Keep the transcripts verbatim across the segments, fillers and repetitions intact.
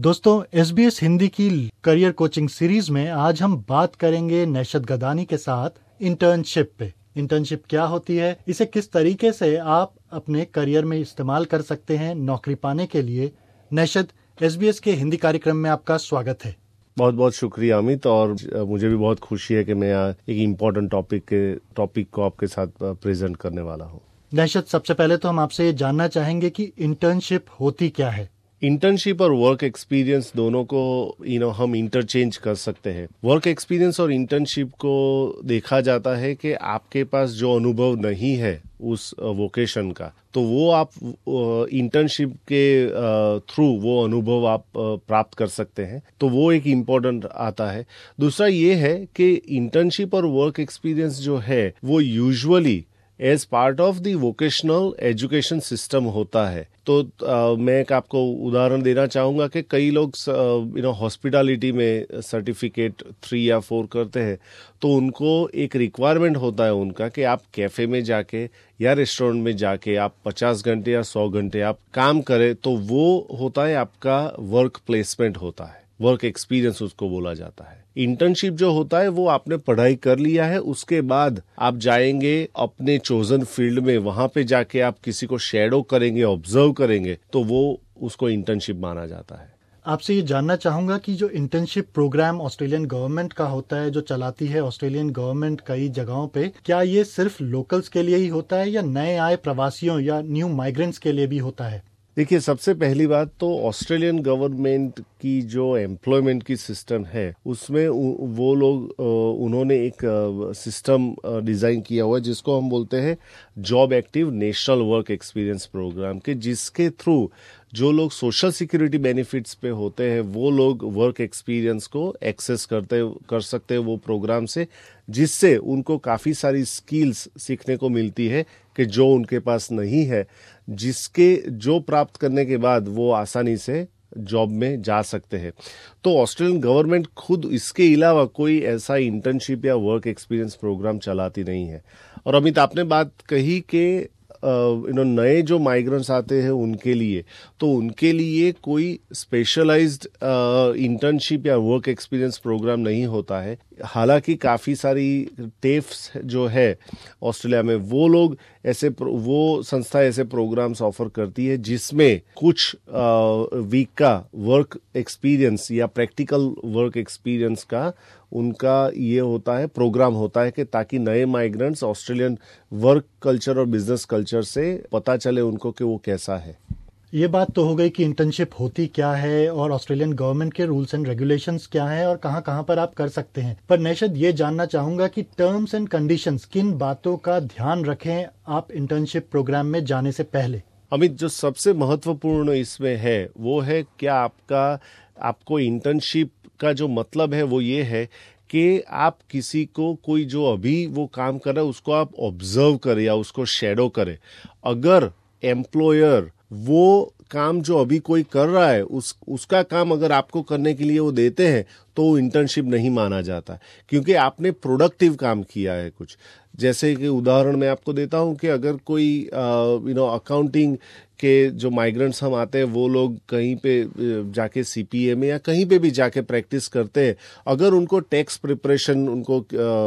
दोस्तों, S B S Hindi की career coaching series में आज हम बात करेंगे नैशद गदानी के साथ इंटर्नशिप पे। इंटर्नशिप क्या होती है, इसे किस तरीके से आप अपने करियर में इस्तेमाल कर सकते हैं नौकरी पाने के लिए। नैशद, एस बी एस के हिंदी कार्यक्रम में आपका स्वागत है। बहुत बहुत शुक्रिया अमित, और मुझे भी बहुत खुशी है कि मैं एक इम्पोर्टेंट टॉपिक के टॉपिक को आपके साथ प्रेजेंट करने वाला हूँ। नैशद, सबसे पहले तो हम आपसे ये जानना चाहेंगे कि इंटर्नशिप होती क्या है। इंटर्नशिप और वर्क एक्सपीरियंस दोनों को यू नो हम इंटरचेंज कर सकते हैं। वर्क एक्सपीरियंस और इंटर्नशिप को देखा जाता है कि आपके पास जो अनुभव नहीं है उस वोकेशन का, तो वो आप इंटर्नशिप के थ्रू वो अनुभव आप प्राप्त कर सकते हैं, तो वो एक इम्पोर्टेंट आता है। दूसरा ये है कि इंटर्नशिप और वर्क एक्सपीरियंस जो है वो usually as part of the vocational education system होता है। तो uh, मैं एक आपको उदाहरण देना चाहूँगा कि कई लोग यू नो हॉस्पिटैलिटी में सर्टिफिकेट थ्री या फोर करते हैं, तो उनको एक रिक्वायरमेंट होता है उनका कि आप कैफ़े में जाके या रेस्टोरेंट में जाके आप पचास घंटे या सौ घंटे आप काम करें, तो वो होता है आपका वर्क प्लेसमेंट होता है, वर्क एक्सपीरियंस उसको बोला जाता है। इंटर्नशिप जो होता है वो आपने पढ़ाई कर लिया है, उसके बाद आप जाएंगे अपने चोजन फील्ड में, वहां पे जाके आप किसी को शैडो करेंगे, ऑब्जर्व करेंगे, तो वो उसको इंटर्नशिप माना जाता है। आपसे ये जानना चाहूंगा कि जो इंटर्नशिप प्रोग्राम ऑस्ट्रेलियन गवर्नमेंट का होता है, जो चलाती है ऑस्ट्रेलियन गवर्नमेंट कई जगहों पे, क्या ये सिर्फ लोकल्स के लिए ही होता है या नए आए प्रवासियों या न्यू माइग्रेंट्स के लिए भी होता है? देखिए, सबसे पहली बात तो ऑस्ट्रेलियन गवर्नमेंट की जो एम्प्लॉयमेंट की सिस्टम है उसमें वो लोग उन्होंने एक सिस्टम डिज़ाइन किया हुआ है जिसको हम बोलते हैं job active national work experience programme, के जिसके थ्रू जो लोग सोशल सिक्योरिटी बेनिफिट्स पे होते हैं वो लोग वर्क एक्सपीरियंस को एक्सेस करते कर सकते हैं वो प्रोग्राम से, जिससे उनको काफ़ी सारी स्किल्स सीखने को मिलती है कि जो उनके पास नहीं है, जिसके जो प्राप्त करने के बाद वो आसानी से जॉब में जा सकते हैं। तो ऑस्ट्रेलियन गवर्नमेंट खुद इसके अलावा कोई ऐसा इंटर्नशिप या वर्क एक्सपीरियंस प्रोग्राम चलाती नहीं है। और अमित, आपने बात कही कि यू नो नए जो माइग्रेंट्स आते हैं उनके लिए, तो उनके लिए कोई स्पेशलाइज्ड इंटर्नशिप या वर्क एक्सपीरियंस प्रोग्राम नहीं होता है। हालांकि काफ़ी सारी टेफ्स जो है ऑस्ट्रेलिया में, वो लोग ऐसे वो संस्था ऐसे प्रोग्राम्स ऑफर करती है जिसमें कुछ वीक का वर्क एक्सपीरियंस या प्रैक्टिकल वर्क एक्सपीरियंस का उनका ये होता है, प्रोग्राम होता है कि ताकि नए माइग्रेंट्स ऑस्ट्रेलियन वर्क कल्चर और बिजनेस कल्चर से पता चले उनको कि वो कैसा है। ये बात तो हो गई कि इंटर्नशिप होती क्या है और ऑस्ट्रेलियन गवर्नमेंट के रूल्स एंड रेगुलेशंस क्या हैं और कहां कहां पर आप कर सकते हैं। पर नैशद, ये जानना चाहूंगा कि टर्म्स एंड कंडीशंस, किन बातों का ध्यान रखें आप इंटर्नशिप प्रोग्राम में जाने से पहले? अमित, जो सबसे महत्वपूर्ण इसमें है वो है क्या आपका आपको इंटर्नशिप का जो मतलब है वो ये है कि आप किसी को, कोई जो अभी वो काम कर रहा है उसको आप ऑब्जर्व करें या उसको शैडो करें। अगर एम्प्लॉयर वो काम जो अभी कोई कर रहा है उस उसका काम अगर आपको करने के लिए वो देते हैं तो वो इंटर्नशिप नहीं माना जाता, क्योंकि आपने प्रोडक्टिव काम किया है कुछ। जैसे कि उदाहरण मैं आपको देता हूं कि अगर कोई यू नो अकाउंटिंग के जो माइग्रेंट्स हम आते हैं वो लोग कहीं पे जाके सीपीए में या कहीं पे भी जाके प्रैक्टिस करते हैं, अगर उनको टैक्स प्रिपरेशन उनको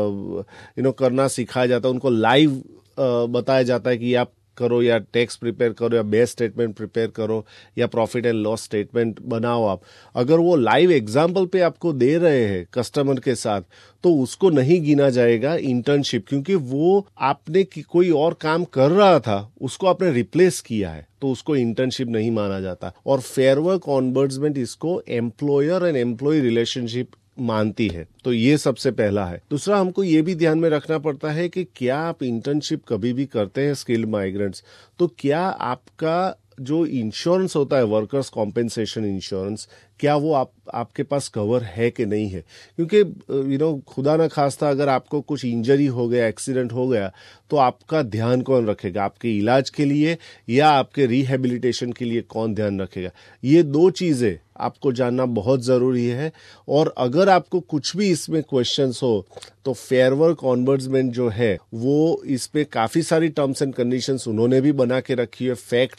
यू नो करना सिखाया जाता है, उनको लाइव बताया जाता है कि आप करो या टैक्स प्रिपेयर करो या बेस स्टेटमेंट प्रिपेयर करो या प्रॉफिट एंड लॉस स्टेटमेंट बनाओ आप, अगर वो लाइव एग्जाम्पल पे आपको दे रहे हैं कस्टमर के साथ, तो उसको नहीं गिना जाएगा इंटर्नशिप, क्योंकि वो आपने कोई और काम कर रहा था उसको आपने रिप्लेस किया है, तो उसको इंटर्नशिप नहीं माना जाता। और फेयर वर्क ऑनबर्ड्समेंट इसको एम्प्लॉयर एंड एम्प्लॉय रिलेशनशिप मानती है। तो ये सबसे पहला है। दूसरा, हमको ये भी ध्यान में रखना पड़ता है कि क्या आप इंटर्नशिप कभी भी करते हैं स्किल्ड माइग्रेंट्स, तो क्या आपका जो इंश्योरेंस होता है, वर्कर्स कॉम्पेंसेशन इंश्योरेंस, क्या वो आप आपके पास कवर है कि नहीं है। क्योंकि यू नो खुदा ना खास्ता अगर आपको कुछ इंजरी हो गया, एक्सीडेंट हो गया, तो आपका ध्यान कौन रखेगा? आपके इलाज के लिए या आपके रिहेबिलिटेशन के लिए कौन ध्यान रखेगा? ये दो चीज़ें आपको जानना बहुत ज़रूरी है। और अगर आपको कुछ भी इसमें क्वेश्चंस हो तो फेयर वर्क ऑनबर्ड्समेंट जो है वो इस पे काफ़ी सारी टर्म्स एंड कंडीशंस उन्होंने भी बना के रखी है, फैक्ट्स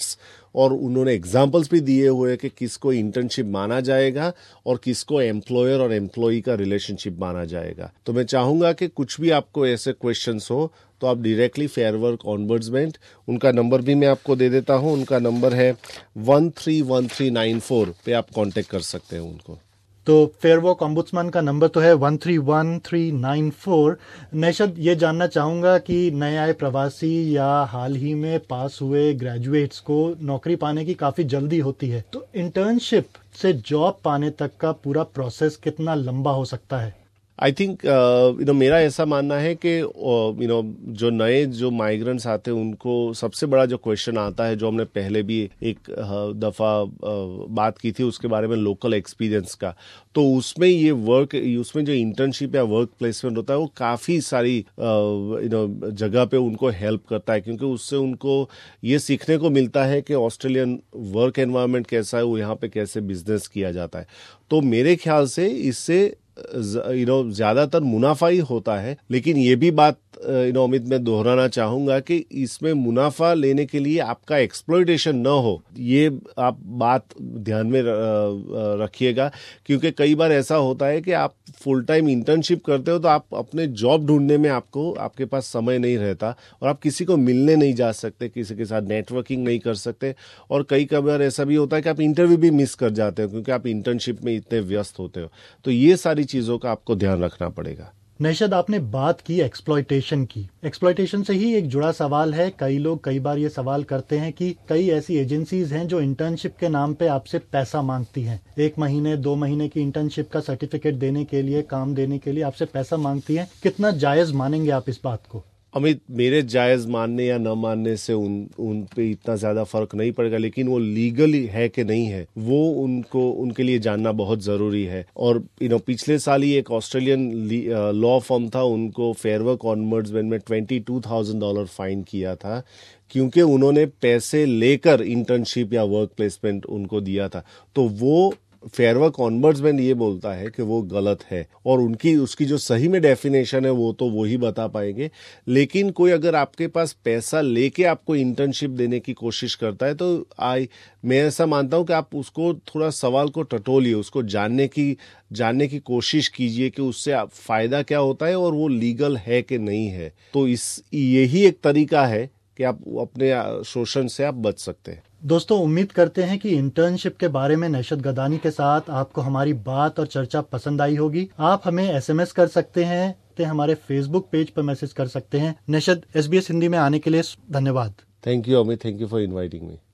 और उन्होंने एग्जाम्पल्स भी दिए हुए हैं कि किसको इंटर्नशिप माना जाएगा और किसको एम्प्लॉयर और एम्प्लॉई का रिलेशनशिप माना जाएगा। तो मैं चाहूंगा कि कुछ भी आपको ऐसे क्वेश्चंस हो तो आप डायरेक्टली फेयर वर्क ऑम्बर्ड्समैन, उनका नंबर भी मैं आपको दे देता हूं, उनका नंबर है one three one three nine four पे आप कांटेक्ट कर सकते हैं उनको। तो फेयर वर्क ऑम्बुड्समैन का नंबर तो है one three one three nine four. Naishad, ये जानना चाहूंगा कि नए आए प्रवासी या हाल ही में पास हुए ग्रेजुएट्स को नौकरी पाने की काफी जल्दी होती है, तो इंटर्नशिप से जॉब पाने तक का पूरा प्रोसेस कितना लंबा हो सकता है? आई थिंक यू नो मेरा ऐसा मानना है कि यू नो जो नए जो माइग्रेंट्स आते हैं उनको सबसे बड़ा जो क्वेश्चन आता है, जो हमने पहले भी एक uh, दफा uh, बात की थी उसके बारे में, लोकल एक्सपीरियंस का, तो उसमें ये वर्क उसमें जो इंटर्नशिप या वर्क प्लेसमेंट होता है वो काफ़ी सारी यू नो जगह पे उनको हेल्प करता है, क्योंकि उससे उनको ये सीखने को मिलता है कि ऑस्ट्रेलियन वर्क एनवायरनमेंट कैसा है, वो यहाँ पे कैसे बिजनेस किया जाता है। तो मेरे ख्याल से इससे यू नो ज्यादातर मुनाफा ही होता है। लेकिन ये भी बात यू नो अमित मैं दोहराना चाहूंगा कि इसमें मुनाफा लेने के लिए आपका एक्सप्लॉयटेशन न हो, ये आप बात ध्यान में रखिएगा, क्योंकि कई बार ऐसा होता है कि आप फुल टाइम इंटर्नशिप करते हो तो आप अपने जॉब ढूंढने में आपको आपके पास समय नहीं रहता और आप किसी को मिलने नहीं जा सकते, किसी के साथ नेटवर्किंग नहीं कर सकते, और कई बार ऐसा भी होता है कि आप इंटरव्यू भी मिस कर जाते हो क्योंकि आप इंटर्नशिप में इतने व्यस्त होते हो। तो ये सारी चीजों का आपको ध्यान रखना पड़ेगा। नैशद, आपने बात की एक्सप्लॉयटेशन की। एक्सप्लॉयटेशन से ही एक जुड़ा सवाल है। कई लोग कई बार ये सवाल करते हैं कि कई ऐसी एजेंसीज हैं जो इंटर्नशिप के नाम पे आपसे पैसा मांगती हैं। एक महीने दो महीने की इंटर्नशिप का सर्टिफिकेट देने के लिए, काम देने के लिए आपसे पैसा मांगती हैं। कितना जायज मानेंगे आप इस बात को? अमित, मेरे जायज मानने या न मानने से उन उन पे इतना ज्यादा फर्क नहीं पड़ेगा, लेकिन वो लीगली है कि नहीं है वो उनको उनके लिए जानना बहुत जरूरी है। और यू नो पिछले साल ही एक ऑस्ट्रेलियन लॉ फर्म था, उनको फेयर वर्क ऑम्बर्ड्समैन में twenty two thousand dollar fine किया था, क्योंकि उन्होंने पैसे लेकर इंटर्नशिप या वर्क प्लेसमेंट उनको दिया था। तो वो फेयर वर्क ऑम्बर्ड्समैन ये बोलता है कि वो गलत है, और उनकी उसकी जो सही में डेफिनेशन है वो तो वो ही बता पाएंगे। लेकिन कोई अगर आपके पास पैसा लेके आपको इंटर्नशिप देने की कोशिश करता है तो आई मैं ऐसा मानता हूं कि आप उसको थोड़ा सवाल को टटोलिए, उसको जानने की जानने की कोशिश कीजिए कि उससे आप फायदा क्या होता है और वो लीगल है कि नहीं है। तो इस यही एक तरीका है कि आप अपने शोषण से आप बच सकते हैं। दोस्तों, उम्मीद करते हैं कि इंटर्नशिप के बारे में नैशद गदानी के साथ आपको हमारी बात और चर्चा पसंद आई होगी। आप हमें एसएमएस कर सकते हैं, ते हमारे फेसबुक पेज पर मैसेज कर सकते हैं। नैशद, एसबीएस हिंदी में आने के लिए धन्यवाद। Thank you Amit, thank you for inviting me.